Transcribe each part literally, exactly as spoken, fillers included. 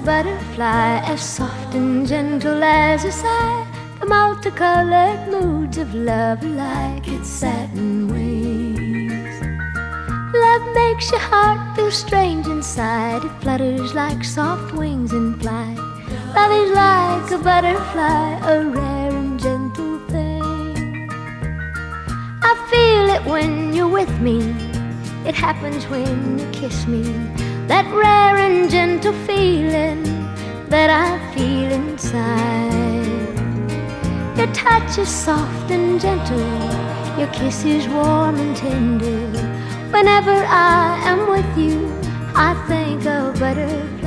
butterfly, as soft and gentle as a sigh. The multicolored moods of love are like its satin wings. Love makes your heart feel strange inside. It flutters like soft wings in flight. Love is like a butterfly, a rare and gentle thing. I feel it when you're with me. It happens when you kiss me. That rare and gentle feeling that I feel inside. Your touch is soft and gentle. Your kiss is warm and tender. Whenever I am with you, I think of butterflies.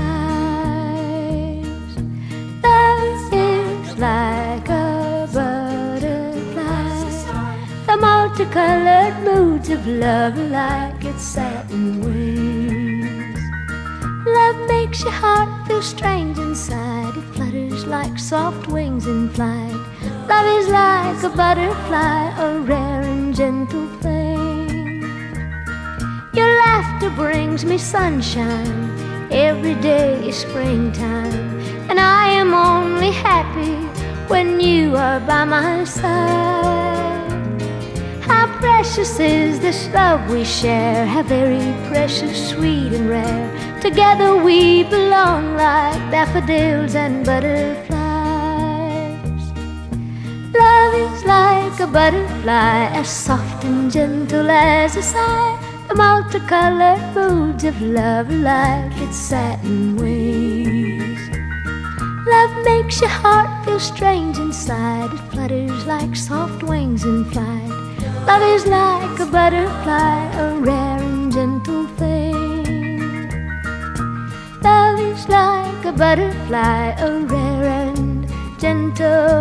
Love is like a butterfly. The multicolored moods of love are like its satin wings. Love makes your heart feel strange inside. It flutters like soft wings in flight. Love is like a butterfly, a rare and gentle thing. Your laughter brings me sunshine. Every day is springtime, and I am only happy when you are by my side. How precious is this love we share, how very precious, sweet and rare. Together we belong like daffodils and butterflies. Love is like a butterfly, as soft and gentle as a sigh. The multicolored moods of love are like its satin wings. Love makes your heart feel strange inside. It flutters like soft wings in flight. Love is like a butterfly, a rare and gentle thing. Love is like a butterfly, a rare and gentle